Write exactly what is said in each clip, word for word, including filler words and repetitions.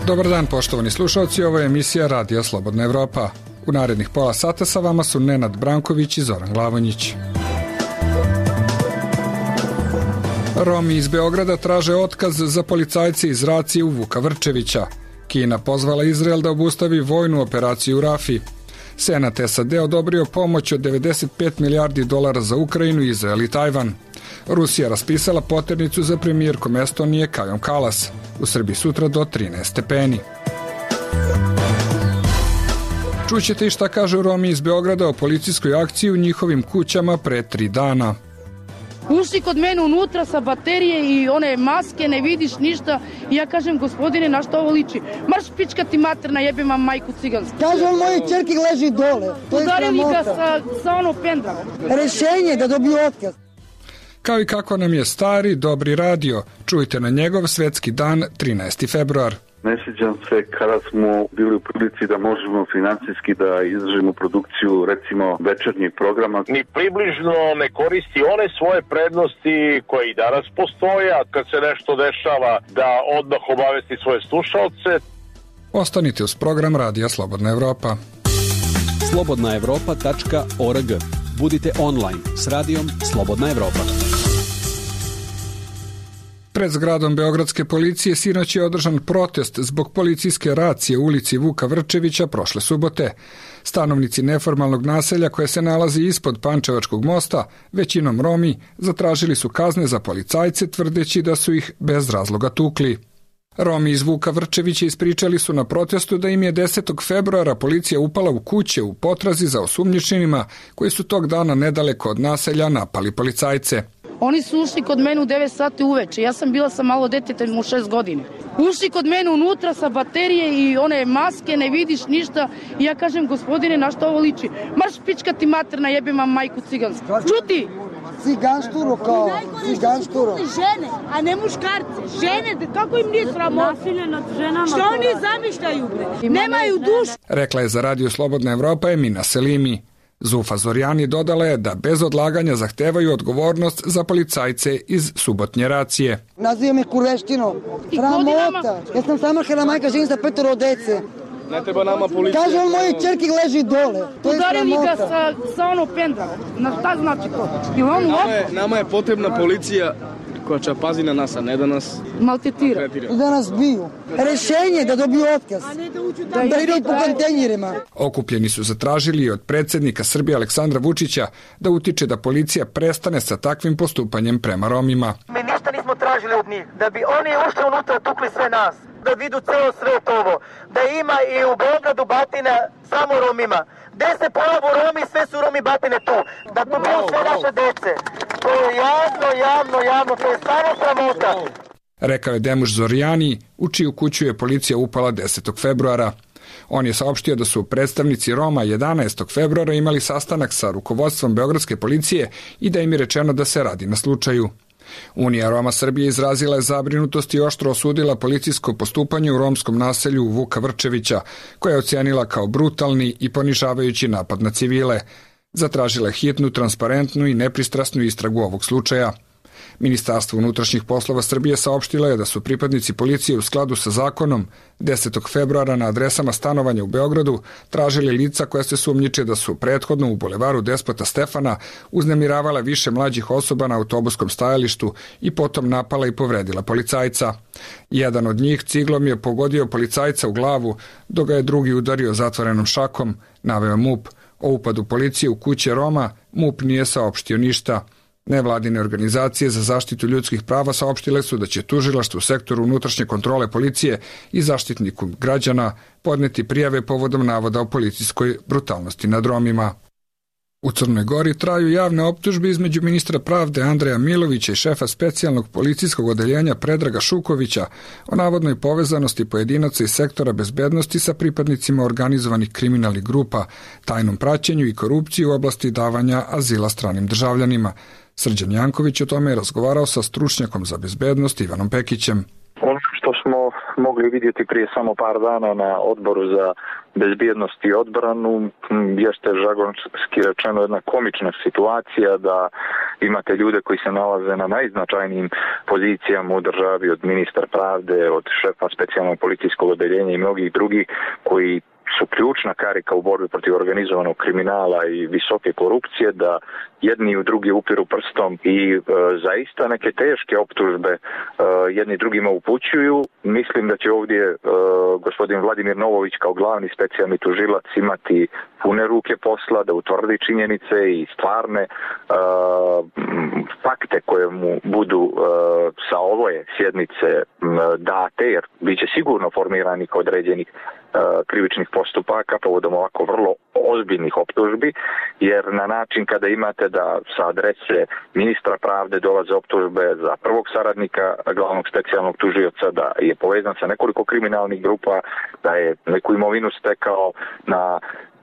Dobar dan, poštovani slušalci, ovo je emisija Radija Slobodna Evropa. U narednih pola sata sa vama su Nenad Branković i Zoran Glavonjić. Romi iz Beograda traže otkaz za policajce iz racije u Vuka Vrčevića. Kina pozvala Izrael da obustavi vojnu operaciju u Rafi. Senat S A D odobrio pomoć od devedeset pet milijardi dolara za Ukrajinu, Izrael i Tajvan. Rusija raspisala poternicu za premijerkom Estonije Kajom Kalas. U Srbiji sutra do trinaest stepeni. Čućete i šta kažu Romi iz Beograda o policijskoj akciji u njihovim kućama pre tri dana. Ušli kod mene unutra sa baterije i one maske, ne vidiš ništa. I ja kažem, gospodine, na što ovo liči? Marš pička ti materna, jebem vam majku cigansku. Kaže on, moji čerki leži dole. Udarili ga sa, sa ono pendravom. Rešenje da dobiju otkaz. Kao i kako nam je stari, dobri radio, čujte na njegov svetski dan, trinaesti februar. Ne sjećam se kada smo bili u prilici da možemo financijski da izdržimo produkciju, recimo, večernjih programa. Ni približno ne koristi one svoje prednosti koje i danas postoje, a kad se nešto dešava da odmah obavesti svoje slušalce. Ostanite uz program Radija Slobodna Evropa. slobodna evropa tačka org. Budite online s radijom Slobodna Evropa. Pred zgradom Beogradske policije sinoć je održan protest zbog policijske racije u ulici Vuka Vrčevića prošle subote. Stanovnici neformalnog naselja koje se nalazi ispod Pančevačkog mosta, većinom Romi, zatražili su kazne za policajce tvrdeći da su ih bez razloga tukli. Romi iz Vuka Vrčevića ispričali su na protestu da im je desetog februara policija upala u kuće u potrazi za osumnjičenima koji su tog dana nedaleko od naselja napali policajce. Oni su ušli kod mene u devet sati uveče. Ja sam bila sa malo detetom u šest godine. Ušli kod mene unutra sa baterije i one maske, ne vidiš ništa. I ja kažem, gospodine, na što ovo liči? Marš pička ti materna, jebem vam majku cigansku. Čuti! Ciganšturo kao, ciganšturo. Žene, a ne muškarce. Žene, kako im nije sramotno? Nasilje nad ženama. Što oni zamišljaju, bre? Nemaju dušu. Rekla je za Radio Slobodna Evropa Emina Selimi. Zufa Zorjani dodala je da bez odlaganja zahtevaju odgovornost za policajce iz subotnje racije. Naziva me kurveštinom. Sramota. Ja sam sama hela majka, živim sa petoro dece. Ne treba nama policija. Kaže on, moji čerki leži dole. To je udarili ga sramota. sa, sa ono pendravom. Na šta znači to? I on Nama je, nama je potrebna policija koja će pazi na nas, a ne da nas maltretira. I da nas biju. Rešenje da dobiju otkaz. Da, da idu po kontejnerima. Okupljeni su zatražili od predsjednika Srbije Aleksandra Vučića da utiče da policija prestane sa takvim postupanjem prema Romima. Mi ništa nismo tražili od njih. Da bi oni ušli unutra, tukli sve nas. Da vidu celo svet ovo. Da ima i u Beogradu batina samo Romima. Gde se pojavu Romi, sve su Romi batine tu. Da tu budu sve naše dece. To je javno, javno, javno. To je samo sramota. Rekao je Demuš Zorjani, u čiju kuću je policija upala desetog februara. On je saopštio da su predstavnici Roma jedanaestog februara imali sastanak sa rukovodstvom Beogradske policije i da im je rečeno da se radi na slučaju. Unija Roma Srbije izrazila je zabrinutost i oštro osudila policijsko postupanje u romskom naselju Vuka Vrčevića, koje je ocenila kao brutalni i ponižavajući napad na civile. Zatražila je hitnu, transparentnu i nepristrasnu istragu ovog slučaja. Ministarstvo unutrašnjih poslova Srbije saopštilo je da su pripadnici policije u skladu sa zakonom desetog februara na adresama stanovanja u Beogradu tražili lica koja se sumnjiče da su prethodno u bulevaru Despota Stefana uznemiravala više mlađih osoba na autobuskom stajalištu i potom napala i povredila policajca. Jedan od njih ciglom je pogodio policajca u glavu, dok ga je drugi udario zatvorenom šakom, naveo MUP. O upadu policije u kuće Roma MUP nije saopštio ništa. Nevladine organizacije za zaštitu ljudskih prava saopštile su da će tužilaštvo u sektoru unutrašnje kontrole policije i zaštitniku građana podneti prijave povodom navoda o policijskoj brutalnosti nad Romima. U Crnoj Gori traju javne optužbe između ministra pravde Andreja Milovića i šefa specijalnog policijskog odeljenja Predraga Šukovića o navodnoj povezanosti pojedinaca iz sektora bezbednosti sa pripadnicima organizovanih kriminalnih grupa, tajnom praćenju i korupciji u oblasti davanja azila stranim državljanima. Srđan Janković o tome je razgovarao sa stručnjakom za bezbednost Ivanom Pekićem. Ono što smo mogli vidjeti prije samo par dana na Odboru za bezbjednost i odbranu, jeste žargonski rečeno jedna komična situacija da imate ljude koji se nalaze na najznačajnijim pozicijama u državi, od ministra pravde, od šefa specijalnog policijskog odeljenja i mnogih drugih, koji su ključna karika u borbi protiv organizovanog kriminala i visoke korupcije, da jedni i drugi upiru prstom i e, zaista neke teške optužbe e, jedni drugima upućuju. Mislim da će ovdje e, gospodin Vladimir Novović kao glavni specijalni tužilac imati pune ruke posla da utvrdi činjenice i stvarne e, fakte koje mu budu e, sa ove sjednice e, date, jer bit će sigurno formiranih određenih krivičnih postupaka povodom ovako vrlo ozbiljnih optužbi, jer na način kada imate da sa adrese ministra pravde dolaze optužbe za prvog saradnika glavnog specijalnog tužioca, da je povezan sa nekoliko kriminalnih grupa, da je neku imovinu stekao na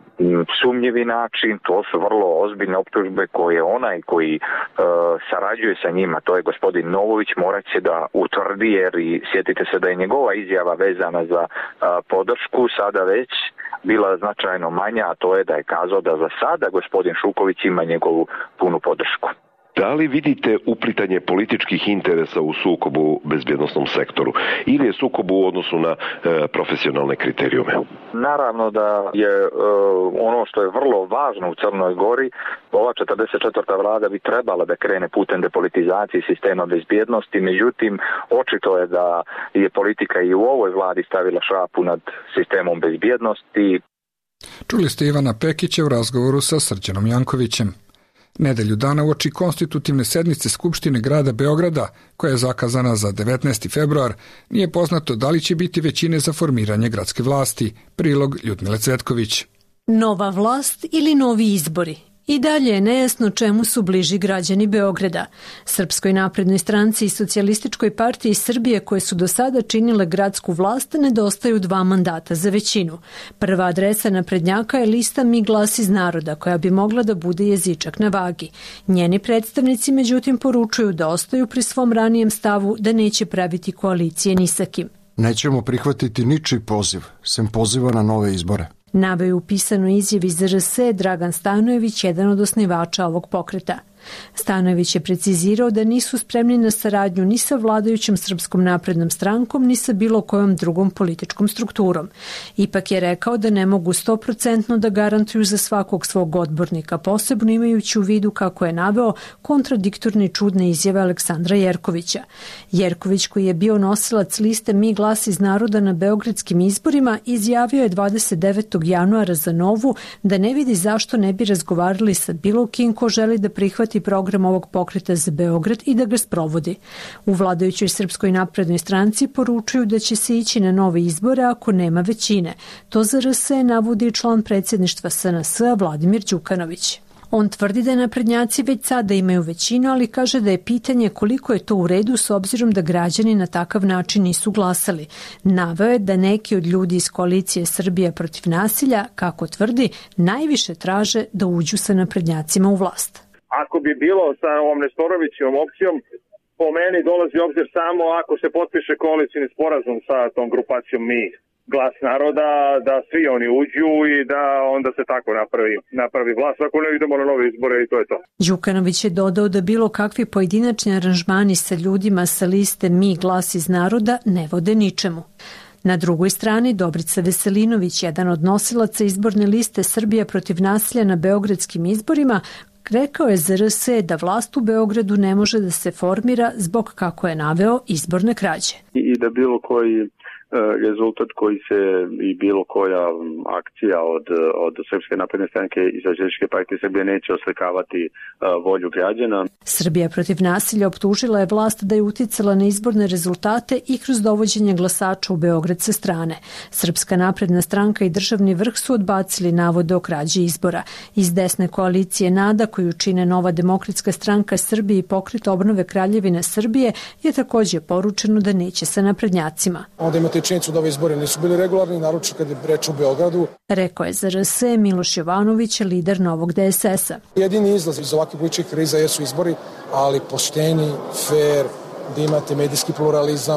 sumnjivi način, to su vrlo ozbiljne optužbe koje onaj koji e, sarađuje sa njima, to je gospodin Novović, morat će da utvrdi, jer i sjetite se da je njegova izjava vezana za e, podršku sada već bila značajno manja, a to je da je kazao da za sada gospodin Šuković ima njegovu punu podršku. Da li vidite uplitanje političkih interesa u sukobu u bezbjednosnom sektoru ili je sukob u odnosu na e, profesionalne kriterijume? Naravno da je e, ono što je vrlo važno u Crnoj Gori, ova četrdeset četvrta vlada bi trebala da krene putem depolitizacije sistema bezbjednosti, međutim očito je da je politika i u ovoj vladi stavila šapu nad sistemom bezbjednosti. Čuli ste Ivana Pekića u razgovoru sa Srđanom Jankovićem. Nedelju dana uoči konstitutivne sednice Skupštine grada Beograda, koja je zakazana za devetnaesti februar, nije poznato da li će biti većine za formiranje gradske vlasti. Prilog Ljudmile Cvetković. Nova vlast ili novi izbori? I dalje je nejasno čemu su bliži građani Beograda. Srpskoj naprednoj stranci i Socijalističkoj partiji Srbije, koje su do sada činile gradsku vlast, nedostaju dva mandata za većinu. Prva adresa naprednjaka je lista Mi glas iz naroda, koja bi mogla da bude jezičak na vagi. Njeni predstavnici međutim poručuju da ostaju pri svom ranijem stavu da neće praviti koalicije ni sa kim. Nećemo prihvatiti ničiji poziv, sem poziva na nove izbore. Naveo je u pisanoj izjavi Z R S Dragan Stanojević, jedan od osnivača ovog pokreta. Stanojević je precizirao da nisu spremni na saradnju ni sa vladajućom Srpskom naprednom strankom, ni sa bilo kojom drugom političkom strukturom. Ipak je rekao da ne mogu sto posto da garantuju za svakog svog odbornika, posebno imajući u vidu, kako je naveo, kontradiktorne i čudne izjave Aleksandra Jerkovića. Jerković, koji je bio nosilac liste Mi glas iz naroda na beogradskim izborima, izjavio je dvadeset devetog januara za Novu da ne vidi zašto ne bi razgovarali sa bilo kim ko želi da prihvati program ovog pokreta za Beograd i da ga sprovodi. U vladajućoj Srpskoj naprednoj stranci poručuju da će se ići na nove izbore ako nema većine. To za R S navodi član predsjedništva S N S Vladimir Đukanović. On tvrdi da naprednjaci već sada imaju većinu, ali kaže da je pitanje koliko je to u redu s obzirom da građani na takav način nisu glasali. Naveo je da neki od ljudi iz koalicije Srbija protiv nasilja, kako tvrdi, najviše traže da uđu sa naprednjacima u vlast. Ako bi bilo sa ovom Nestorovićevom opcijom, po meni dolazi obzir samo ako se potpiše koalicijni sporazum sa tom grupacijom Mi glas naroda, da svi oni uđu i da onda se tako napravi, napravi vlast. Ako ne idemo na nove izbore i to je to. Đukanović je dodao da bilo kakvi pojedinačni aranžmani sa ljudima sa liste Mi glas iz naroda ne vode ničemu. Na drugoj strani Dobrica Veselinović, jedan od nosilaca izborne liste Srbija protiv nasilja na beogradskim izborima, rekao je za R S da vlast u Beogradu ne može da se formira zbog, kako je naveo, izborne krađe. I da bilo koji rezultat koji se i bilo koja akcija od, od Srpske napredne stranke i Socijalističke partije Srbije neće oslikavati volju građana. Srbija protiv nasilja optužila je vlast da je uticala na izborne rezultate i kroz dovođenje glasača u Beograd sa strane. Srpska napredna stranka i državni vrh su odbacili navode o krađi izbora. Iz desne koalicije NADA, koju čine Nova demokratska stranka Srbije i Pokret obnove Kraljevine Srbije, je također poručeno da neće sa naprednjacima. Onda imate činjenicu da ove izbore nisu bili regularni, naročito kad je reč u Beogradu. Rekao je za R S Miloš Jovanović, lider Novog D S S-a. Jedini izlaz iz ovakvih političkih kriza jesu izbori, ali pošteni, fair, da imate medijski pluralizam,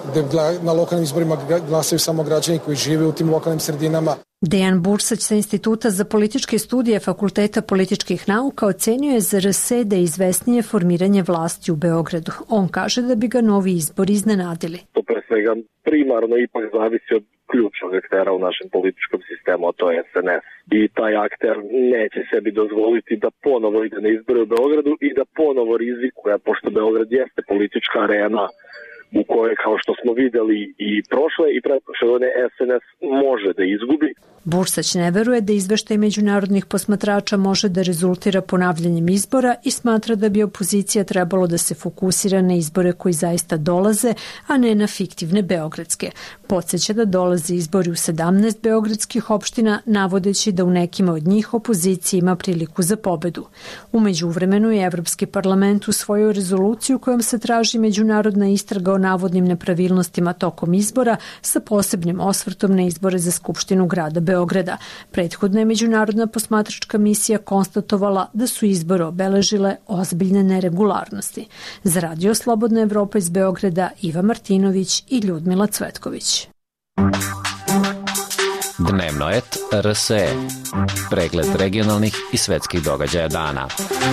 gde na lokalnim izborima glasaju samo građani koji žive u tim lokalnim sredinama. Dejan Bursać sa Instituta za političke studije Fakulteta političkih nauka ocenio je za R S da je izvesnije formiranje vlasti u Beogradu. On kaže da bi ga novi izbori iznenadili. To pre svega primarno ipak zavisi od ključnog aktera u našem političkom sistemu, a to je S N S. I taj akter neće sebi dozvoliti da ponovo ide na izbore u Beogradu i da ponovo rizikuje, pošto Beograd jeste politička arena u kojoj, kao što smo videli i prošle i pretprošle godine, S N S može da izgubi. Bursać ne veruje da izveštaj međunarodnih posmatrača može da rezultira ponavljanjem izbora i smatra da bi opozicija trebalo da se fokusira na izbore koji zaista dolaze, a ne na fiktivne beogradske. Podseća da dolaze izbori u sedamnaest beogradskih opština, navodeći da u nekima od njih opozicija ima priliku za pobedu. U međuvremenu je Evropski parlament usvojio rezoluciju kojom se traži međunarodna istraga o navodnim nepravilnostima tokom izbora sa posebnim osvrtom na izbore za Skupštinu grada Beograda. Beograda. Prethodna je međunarodna posmatračka misija konstatovala da su izbore obeležile ozbiljne neregularnosti. Za Radio Slobodna Evropa iz Beograda Iva Martinović i Ljudmila Cvetković. Dnevno et R S E. Pregled regionalnih i svetskih događaja dana.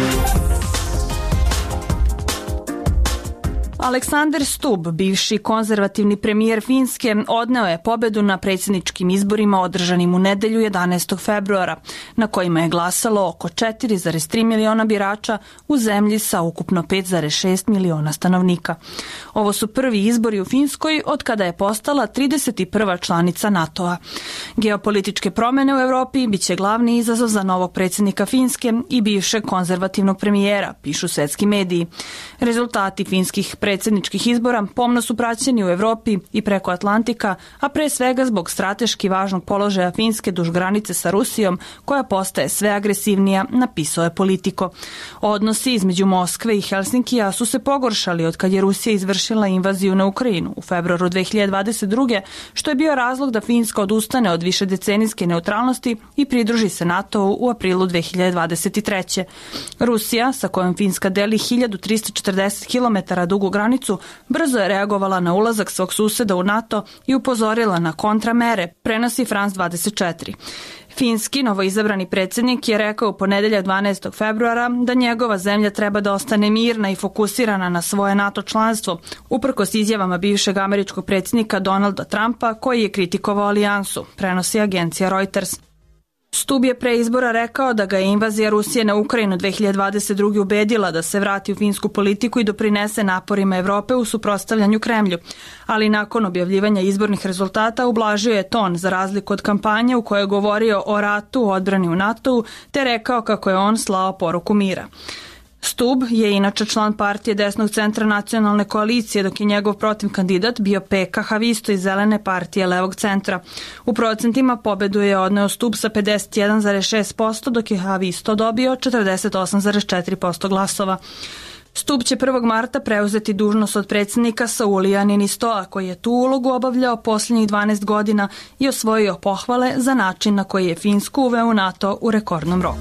Aleksander Stubb, bivši konzervativni premijer Finske, odneo je pobedu na predsjedničkim izborima održanim u nedelju jedanaestog februara, na kojima je glasalo oko četiri zarez tri miliona birača u zemlji sa ukupno pet zarez šest miliona stanovnika. Ovo su prvi izbori u Finskoj od kada je postala trideset prva članica NATO-a. Geopolitičke promene u Evropi biće glavni izazov za novog predsjednika Finske i bivšeg konzervativnog premijera, pišu svetski mediji. Rezultati finskih predsjedničkih izbora pomno su praćeni u Evropi i preko Atlantika, a pre svega zbog strateški važnog položaja Finske duž granice sa Rusijom, koja postaje sve agresivnija, napisao je Politico. Odnosi između Moskve i Helsinkija su se pogoršali od kad je Rusija izvršila invaziju na Ukrajinu u februaru dve hiljade dvadeset druge, što je bio razlog da Finska odustane od višedecenijske neutralnosti i pridruži se NATO-u u aprilu dve hiljade dvadeset treće. Rusija, sa kojom Finska deli hiljadu trista četrdeset kilometara dugu granicu, brzo je reagovala na ulazak svog suseda u NATO i upozorila na kontramere, prenosi France dvadeset četiri. Finski novoizabrani predsjednik je rekao u ponedeljak dvanaestog februara da njegova zemlja treba da ostane mirna i fokusirana na svoje NATO članstvo, uprkos izjavama bivšeg američkog predsjednika Donalda Trumpa, koji je kritikovao alijansu, prenosi agencija Reuters. Stubb je pre izbora rekao da ga je invazija Rusije na Ukrajinu dve hiljade dvadeset druge ubedila da se vrati u finsku politiku i doprinese naporima Evrope u suprotstavljanju Kremlju, ali nakon objavljivanja izbornih rezultata ublažio je ton za razliku od kampanje u kojoj je govorio o ratu u odbrani u NATO-u te rekao kako je on slao poruku mira. Stubb je inače član partije desnog centra nacionalne koalicije, dok je njegov protiv kandidat bio Pekka Havisto iz zelene partije levog centra. U procentima pobedu je odneo Stubb sa pedeset jedan zarez šest posto, dok je Havisto dobio četrdeset osam zarez četiri posto glasova. Stubb će prvog marta preuzeti dužnost od predsjednika Saulija Niinistoa, koji je tu ulogu obavljao posljednjih dvanaest godina i osvojio pohvale za način na koji je Finsku uveo u NATO u rekordnom roku.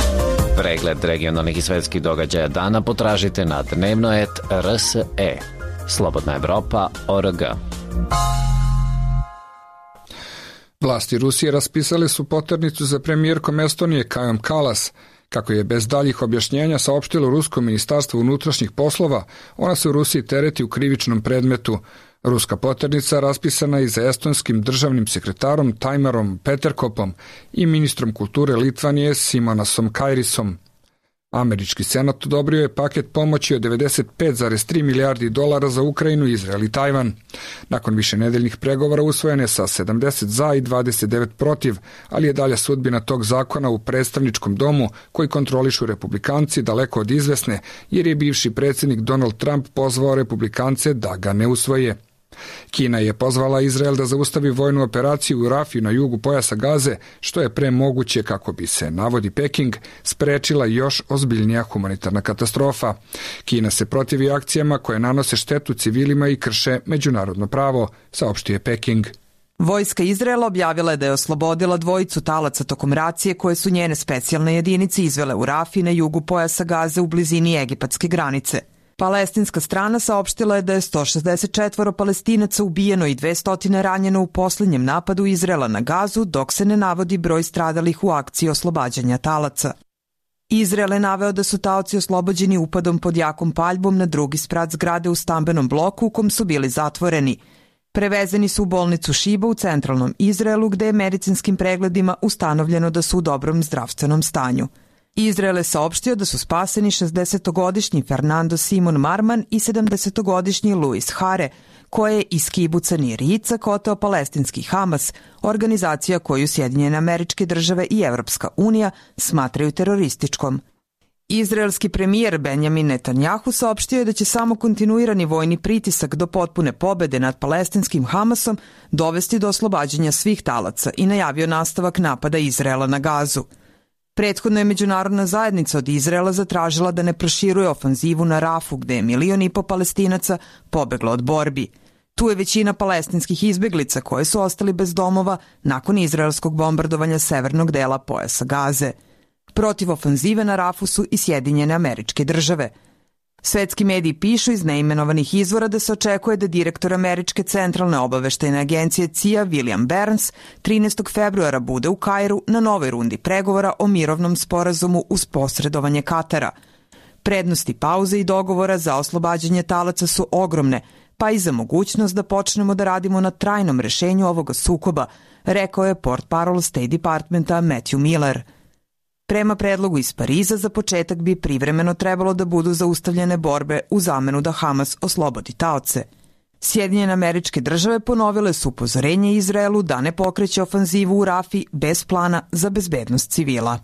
Pregled regionalnih i svetskih događaja dana potražite na dnevno et R S E. Slobodna Evropa org. Vlasti Rusije raspisale su poternicu za premijerkom Estonije Kajom Kalas. Kako je bez daljih objašnjenja saopštilo Rusko ministarstvo unutrašnjih poslova, ona se u Rusiji tereti u krivičnom predmetu. Ruska poternica raspisana je za estonskim državnim sekretarom Taimarom Peterkopom i ministrom kulture Litvanije Simonasom Kairisom. Američki senat odobrio je paket pomoći od devedeset pet zarez tri milijardi dolara za Ukrajinu, Izrael i Tajvan. Nakon višenedeljnih pregovora usvojen je sa sedamdeset za i dvadeset devet protiv, ali je dalja sudbina tog zakona u predstavničkom domu koji kontrolišu republikanci daleko od izvesne, jer je bivši predsjednik Donald Trump pozvao republikance da ga ne usvoje. Kina je pozvala Izrael da zaustavi vojnu operaciju u Rafiju na jugu pojasa Gaze, što je pre moguće kako bi se, navodi Peking, sprečila još ozbiljnija humanitarna katastrofa. Kina se protivi akcijama koje nanose štetu civilima i krše međunarodno pravo, saopštio je Peking. Vojska Izraela objavila je da je oslobodila dvojicu talaca tokom racije koje su njene specijalne jedinice izvele u Rafi na jugu pojasa Gaze u blizini egipatske granice. Palestinska strana saopštila je da je sto šezdeset četvoro Palestinaca ubijeno i dvesta ranjeno u poslednjem napadu Izraela na Gazu, dok se ne navodi broj stradalih u akciji oslobađanja talaca. Izrael je naveo da su taoci oslobođeni upadom pod jakom paljbom na drugi sprat zgrade u stambenom bloku u kom su bili zatvoreni. Prevezeni su u bolnicu Šiba u centralnom Izraelu, gde je medicinskim pregledima ustanovljeno da su u dobrom zdravstvenom stanju. Izrael je saopštio da su spaseni šezdesetogodišnji Fernando Simon Marman i sedamdesetogodišnji Luis Hare, koje je iz kibuca Nir Yitzhak oteo palestinski Hamas, organizacija koju Sjedinjene Američke Države i Evropska unija smatraju terorističkom. Izraelski premijer Benjamin Netanjahu saopštio je da će samo kontinuirani vojni pritisak do potpune pobede nad palestinskim Hamasom dovesti do oslobađanja svih talaca i najavio nastavak napada Izraela na Gazu. Prethodno je međunarodna zajednica od Izraela zatražila da ne proširuje ofanzivu na Rafu, gde je milion i po Palestinaca pobeglo od borbi. Tu je većina palestinskih izbeglica koje su ostali bez domova nakon izraelskog bombardovanja severnog dela pojasa Gaze. Protiv ofanzive na Rafu su i Sjedinjene Američke Države. Svetski mediji pišu iz neimenovanih izvora da se očekuje da direktor Američke centralne obaveštajne agencije C I A William Burns trinaestog februara bude u Kairu na novoj rundi pregovora o mirovnom sporazumu uz posredovanje Katara. Prednosti pauze i dogovora za oslobađanje talaca su ogromne, pa i za mogućnost da počnemo da radimo na trajnom rešenju ovoga sukoba, rekao je portparol State Departmenta Matthew Miller. Prema predlogu iz Pariza, za početak bi privremeno trebalo da budu zaustavljene borbe u zamenu da Hamas oslobodi taoce. Sjedinjene Američke Države ponovile su upozorenje Izraelu da ne pokreće ofanzivu u Rafi bez plana za bezbednost civila.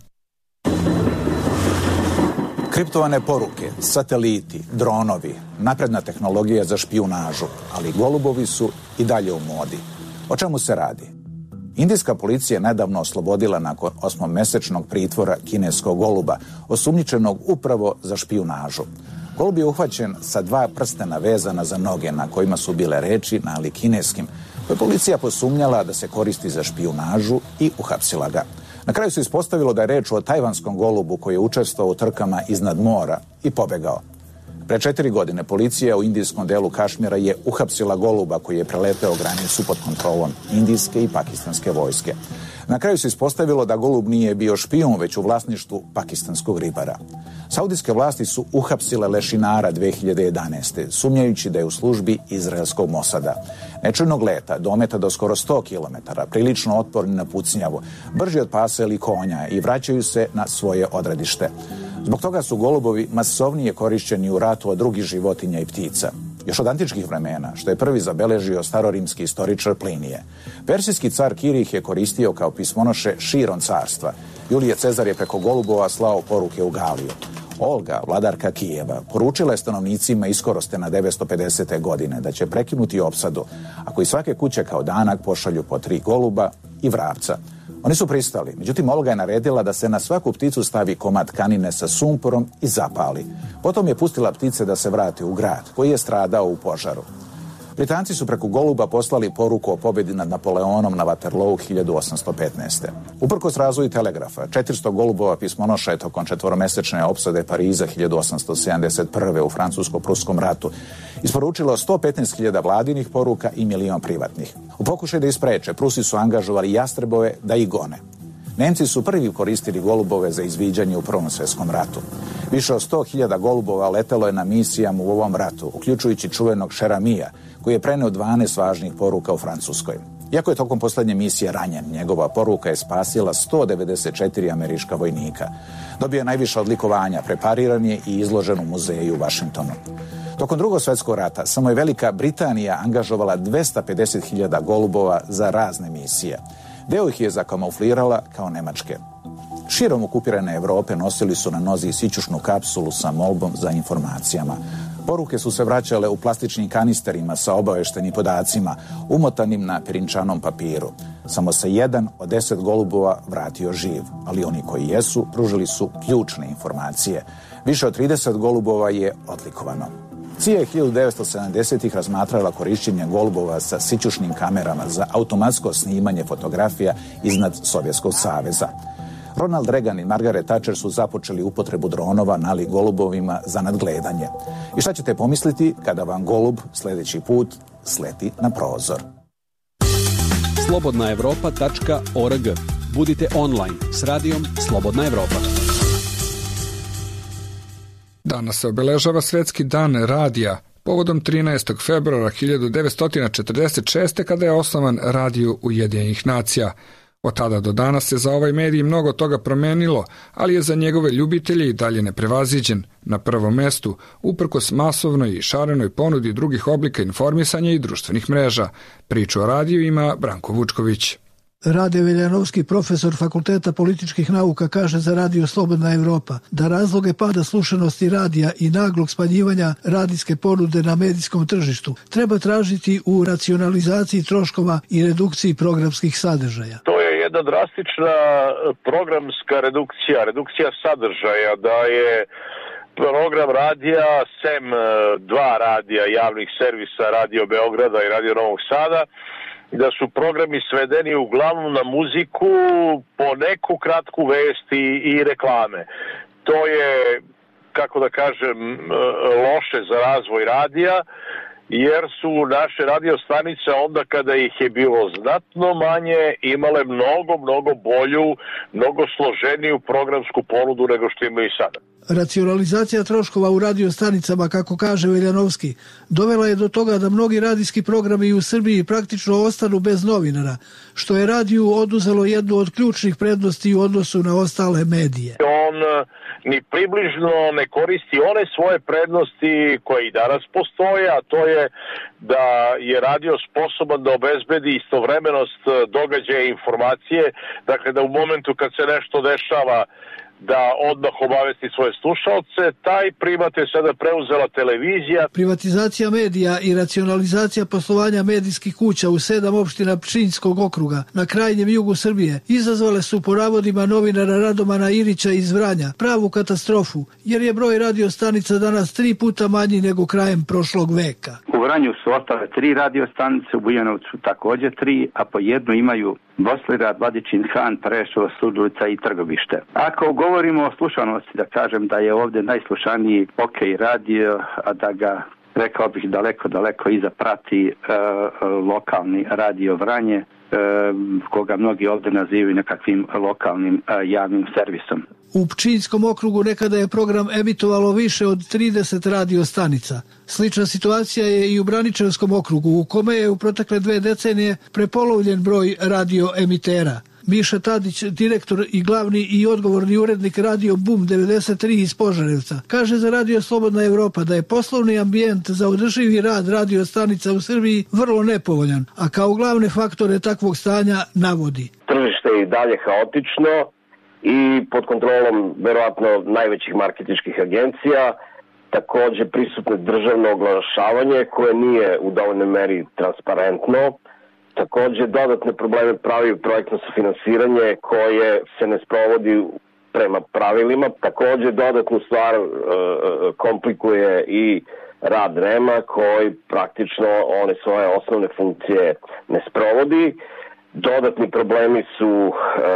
Kriptovane poruke, sateliti, dronovi, napredna tehnologija za špijunažu, ali golubovi su i dalje u modi. O čemu se radi? Indijska policija je nedavno oslobodila nakon osmomesečnog pritvora kineskog goluba, osumnjičenog upravo za špijunažu. Golub je uhvaćen sa dva prstena vezana za noge na kojima su bile reči, ali kineskim, koje policija posumnjala da se koristi za špijunažu i uhapsila ga. Na kraju se ispostavilo da je reč o tajvanskom golubu koji je učestvovao u trkama iznad mora i pobegao. Pre četiri godine policija u indijskom delu Kašmira je uhapsila goluba koji je preleteo granicu pod kontrolom indijske i pakistanske vojske. Na kraju se ispostavilo da golub nije bio špijun, već u vlasništvu pakistanskog ribara. Saudijske vlasti su uhapsile lešinara dve hiljade jedanaeste. sumnjajući da je u službi izraelskog Mosada. Nečujnog leta dometa do skoro sto kilometara, prilično otporni na pucnjavu, brži od pasa ili konja i vraćaju se na svoje odredište. Zbog toga su golubovi masovnije korišćeni u ratu od drugih životinja i ptica. Još od antičkih vremena, što je prvi zabeležio starorimski istoričar Plinije. Persijski car Kirih je koristio kao pismonoše širom carstva. Julije Cezar je preko golubova slao poruke u Galiju. Olga, vladarka Kijeva, poručila je stanovnicima Iskorostena devetsto pedesete godine da će prekinuti opsadu ako iz svake kuće kao danak pošalju po tri goluba i vrapca. Oni su pristali, međutim Olga je naredila da se na svaku pticu stavi komad tkanine sa sumporom i zapali. Potom je pustila ptice da se vrate u grad, koji je stradao u požaru. Britanci su preko goluba poslali poruku o pobedi nad Napoleonom na Waterloo hiljadu osamsto petnaeste. Uprkos razvoju telegrafa, četiristo golubova pismonoša je tokom četvoromesečne opsade Pariza hiljadu osamsto sedamdeset prve u Francusko-Pruskom ratu isporučilo sto petnaest hiljada vladinih poruka i milion privatnih. U pokušaju da ispreče, Prusi su angažovali jastrebove da ih gone. Nemci su prvi koristili golubove za izviđanje u Prvom svjetskom ratu. Više od sto hiljada golubova letelo je na misijama u ovom ratu, uključujući čuvenog Šeramija, koji je preneo dvanaest važnih poruka u Francuskoj. Iako je tokom poslednje misije ranjen, njegova poruka je spasila sto devedeset četiri američka vojnika. Dobio je najviše odlikovanja, prepariran je i izložen u muzeju u Vašingtonu. Tokom Drugog svjetskog rata samo je Velika Britanija angažovala dvesta pedeset hiljada golubova za razne misije. Deo ih je zakamuflirala kao nemačke. Širom okupirane Evrope nosili su na nozi sićušnu kapsulu sa molbom za informacijama. Poruke su se vraćale u plastičnim kanisterima sa obaveštenim podacima, umotanim na pirinčanom papiru. Samo se jedan od deset golubova vratio živ, ali oni koji jesu pružili su ključne informacije. Više od trideset golubova je odlikovano. C I A je hiljadu devetsto sedamdesetih razmatrala korišćenje golubova sa sićušnim kamerama za automatsko snimanje fotografija iznad Sovjetskog saveza. Ronald Reagan i Margaret Thatcher su započeli upotrebu dronova nali golubovima za nadgledanje. I šta ćete pomisliti kada vam golub sljedeći put sleti na prozor? slobodna evropa tačka org. Budite online s radijom Slobodna Evropa. Danas se obeležava Svetski dan radija povodom trinaestog februara hiljadu devetsto četrdeset šeste. kada je osnovan Radio Ujedinjenih nacija. Od tada do danas se za ovaj medij mnogo toga promenilo, ali je za njegove ljubitelje i dalje neprevaziđen. Na prvom mestu, uprkos masovnoj i šarenoj ponudi drugih oblika informisanja i društvenih mreža. Priču o radiju ima Branko Vučković. Rade Veljanovski, profesor Fakulteta političkih nauka, kaže za Radio Slobodna Evropa da razloge pada slušanosti radija i naglog smanjivanja radijske ponude na medijskom tržištu treba tražiti u racionalizaciji troškova i redukciji programskih sadržaja. To je jedna drastična programska redukcija, redukcija sadržaja, da je program radija, sem dva radija javnih servisa, Radio Beograda i Radio Novog Sada, da su programi svedeni uglavnom na muziku, po neku kratku vesti i reklame. To je, kako da kažem, loše za razvoj radija, jer su naše radiostanice onda kada ih je bilo znatno manje imale mnogo, mnogo bolju, mnogo složeniju programsku ponudu nego što imaju sada. Racionalizacija troškova u radiostanicama, kako kaže Veljanovski, dovela je do toga da mnogi radijski programi u Srbiji praktično ostanu bez novinara, što je radiju oduzelo jednu od ključnih prednosti u odnosu na ostale medije. On ni približno ne koristi one svoje prednosti koje i danas postoje, a to je da je radio sposoban da obezbedi istovremenost događaja i informacije, dakle da u momentu kad se nešto dešava da odmah obavesti svoje slušalce. Taj primat je sada preuzela televizija. Privatizacija medija i racionalizacija poslovanja medijskih kuća u sedam opština Pčinjskog okruga na krajnjem jugu Srbije izazvale su po navodima novinara Radomana Irića iz Vranja pravu katastrofu, jer je broj radiostanica danas tri puta manji nego krajem prošlog veka. U Vranju su ostale tri radiostanice, u Bujanovcu također tri, a po jednu imaju Boslirad, Vladičin Han, Preševo, Surdulica i Trgovište. Ako govorimo o slušanosti, da kažem da je ovdje najslušaniji OK radio, a da ga, rekao bih, daleko, daleko iza prati e, lokalni radio Vranje, e, koga mnogi ovdje nazivaju nekakvim lokalnim e, javnim servisom. U Pčinjskom okrugu nekada je program emitovalo više od trideset radiostanica. Slična situacija je i u Braničevskom okrugu, u kome je u protekle dve decenije prepolovljen broj radioemitera. Miša Tadić, direktor i glavni i odgovorni urednik Radio Boom devedeset tri iz Požarevca, kaže za Radio Slobodna Evropa da je poslovni ambijent za održivi rad radiostanica u Srbiji vrlo nepovoljan, a kao glavne faktore takvog stanja navodi. Tržište je i dalje haotično i pod kontrolom verovatno najvećih marketinških agencija, također prisutno državno oglašavanje koje nije u dovoljnoj meri transparentno. Također dodatne probleme pravi projektno sufinansiranje koje se ne sprovodi prema pravilima. Također dodatnu stvar e, komplikuje i rad R E M-a koji praktično one svoje osnovne funkcije ne sprovodi. Dodatni problemi su e,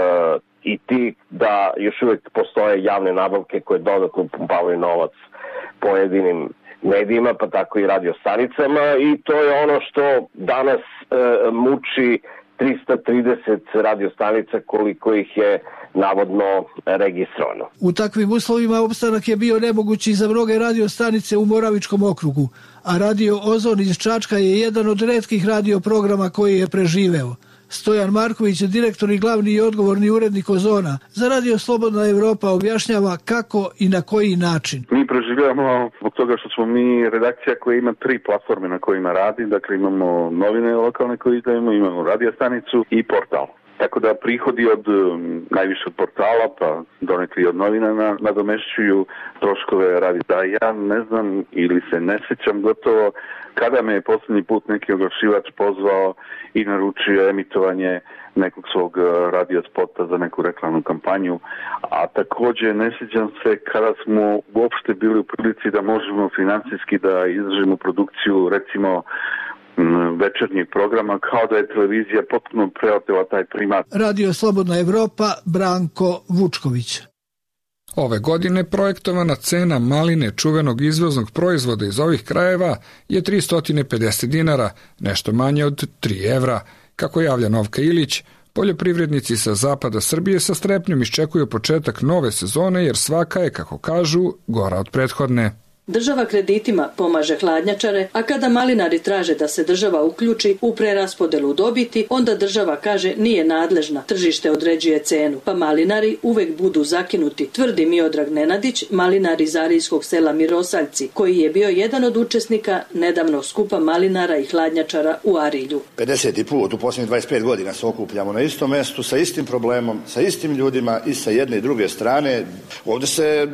i ti da još uvijek postoje javne nabavke koje dodatno pumpavaju novac pojedinim medijima, pa tako i radiostanicama, i to je ono što danas e, muči trista trideset radiostanica koliko ih je navodno registrovano. U takvim uslovima opstanak je bio nemogući za mnoge radiostanice u Moravičkom okrugu, a Radio Ozon iz Čačka je jedan od retkih radioprograma koji je preživeo. Stojan Marković, direktor i glavni i odgovorni urednik Ozona, za Radio Slobodna Evropa objašnjava kako i na koji način. Mi preživljamo zbog toga što smo mi redakcija koja ima tri platforme na kojima radi, dakle imamo novine lokalne koje izdajemo, imamo radiostanicu i portal. Tako da prihodi od najviše od portala, pa donekli od novina nadomešćuju troškove radija. Ja ne znam ili se ne sjećam gotovo kada me je posljednji put neki oglašivač pozvao i naručio emitovanje nekog svog radio spota za neku reklamnu kampanju, a također ne sjećam se kada smo uopšte bili u prilici da možemo financijski da izdržimo produkciju recimo večernjih programa, kao da je televizija potpuno preotela taj primat. Radio Slobodna Evropa, Branko Vučković. Ove godine projektovana cena maline, čuvenog izvoznog proizvoda iz ovih krajeva, je tristo pedeset dinara, nešto manje od tri evra. Kako javlja Novka Ilić, poljoprivrednici sa zapada Srbije sa strepnjom iščekuju početak nove sezone jer svaka je, kako kažu, gora od prethodne. Država kreditima pomaže hladnjačare, a kada malinari traže da se država uključi u preraspodelu dobiti, onda država kaže nije nadležna, tržište određuje cenu, pa malinari uvek budu zakinuti, tvrdi Miodrag Nenadić, malinar iz arijskog sela Mirosaljci, koji je bio jedan od učesnika nedavnog skupa malinara i hladnjačara u Arilju. pedeseti put u posljednjih dvadeset pet godina se okupljamo na istom mestu, sa istim problemom, sa istim ljudima i sa jedne i druge strane. Ovdje se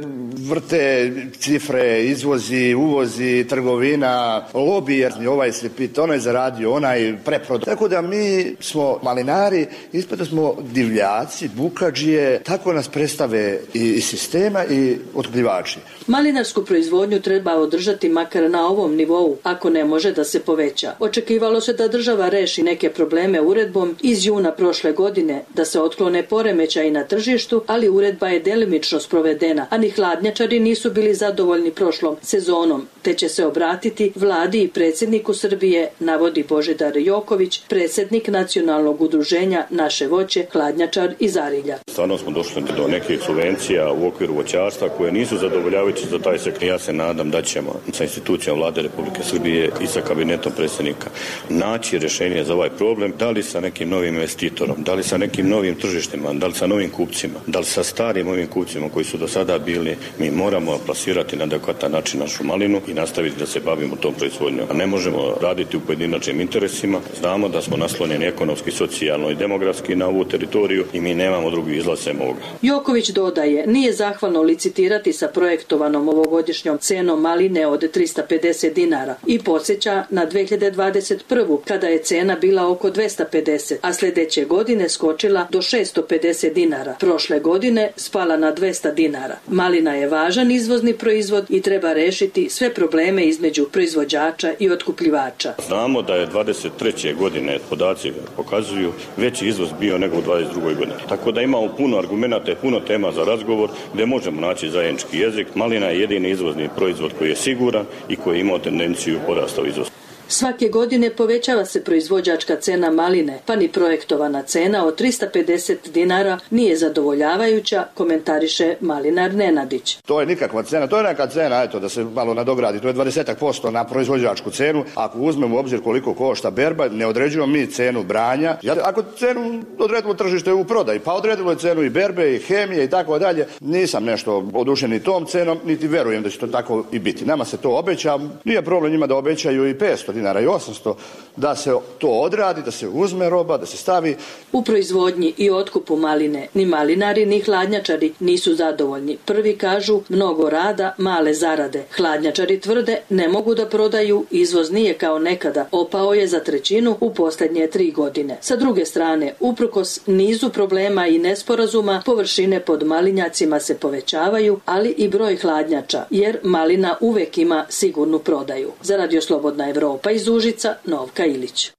vrte cifre, izvozi, uvozi, trgovina, lobi, jer ovaj slijepit, onaj zaradio, onaj preprodao. Tako da mi smo malinari, ispred smo divljaci, bukadžije, tako nas predstave i, i sistema i otkupljivači. Malinarsku proizvodnju treba održati makar na ovom nivou, ako ne može da se poveća. Očekivalo se da država reši neke probleme uredbom iz juna prošle godine, da se otklone poremećaji na tržištu, ali uredba je delimično sprovedena, a ni hladnjačari nisu bili zadovoljni prošlom sezonom, te će se obratiti vladi i predsjedniku Srbije, navodi Božidar Joković, predsjednik nacionalnog udruženja Naše voće, hladnjačar iz Arilja. Stvarno smo došli do nekih subvencija u okviru voćarstva koje nisu zadovoljavajuće za taj sektor. Ja se nadam da ćemo sa institucijom vlade Republike Srbije i sa kabinetom predsjednika naći rješenje za ovaj problem, da li sa nekim novim investitorom, da li sa nekim novim tržištima, da li sa novim kupcima, da li sa starim ovim kupcima koji su do sada bili. Mi moramo plasirati na adekvatan način našu malinu i nastaviti da se bavimo tom proizvodnjom. A ne možemo raditi u pojedinačnim interesima. Znamo da smo naslonjeni ekonomski, socijalno i demografski na ovu teritoriju i mi nemamo drugi izlaz sem ovoga. Joković dodaje, nije zahvalno licitirati sa projektovanom ovogodišnjom cenom maline od trista pedeset dinara i podsjeća na dve hiljade dvadeset prvu kada je cena bila oko dvesta pedeset, a sljedeće godine skočila do šesto pedeset dinara. Prošle godine spala na dvesta dinara. Malina je važan izvozni proizvod i treba rešiti sve probleme između proizvođača i otkupljivača. Znamo da je dvadeset treće godine, podaci pokazuju, veći izvoz bio nego u dvadeset drugoj godini. Tako da imamo puno argumenata i puno tema za razgovor gdje možemo naći zajednički jezik. Malina je jedini izvozni proizvod koji je siguran i koji je imao tendenciju porasta u izvozu. Svake godine povećava se proizvođačka cena maline, pa ni projektovana cena od trista pedeset dinara nije zadovoljavajuća, komentariše malinar Nenadić. To je nikakva cena, to je neka cena, eto, da se malo nadogradi, to je dvadeset posto na proizvođačku cenu. Ako uzmemo u obzir koliko košta berba, ne određujemo mi cenu branja. Ako cenu odredilo tržište u prodaj, pa odredilo je cenu i berbe i hemije i tako dalje, nisam nešto odušen ni tom cenom, niti verujem da će to tako i biti. Nama se to obeća, nije problem njima da obećaju i petsto dinara i osamsto, da se to odradi, da se uzme roba, da se stavi. U proizvodnji i otkupu maline ni malinari ni hladnjačari nisu zadovoljni. Prvi kažu mnogo rada, male zarade. Hladnjačari tvrde ne mogu da prodaju, izvoz nije kao nekada, opao je za trećinu u posljednje tri godine. Sa druge strane, uprkos nizu problema i nesporazuma, površine pod malinjacima se povećavaju, ali i broj hladnjača, jer malina uvek ima sigurnu prodaju. Za Radio Slobodna Evropa iz Užica, Novka Ilić.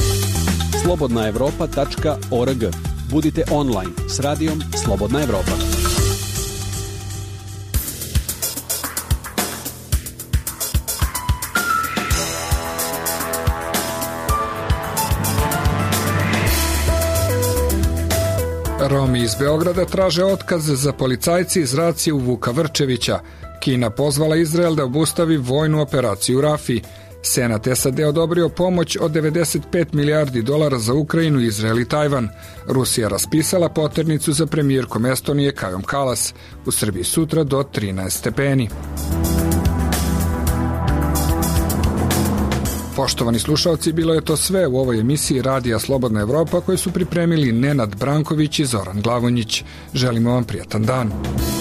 slobodna evropa tačka org. Budite online s radijom Slobodna Evropa. Romi iz Beograda traže otkaz za policajci iz racije u Vuka Vrčevića. Kina pozvala Izrael da obustavi vojnu operaciju u Rafi. Senat S A D odobrio pomoć od devedeset pet milijardi dolara za Ukrajinu, Izrael i Tajvan. Rusija raspisala poternicu za premijerkom Estonije Kajom Kalas. U Srbiji sutra do trinaest stepeni. Poštovani slušalci, bilo je to sve u ovoj emisiji Radija Slobodna Evropa koju su pripremili Nenad Branković i Zoran Glavonjić. Želimo vam prijatan dan.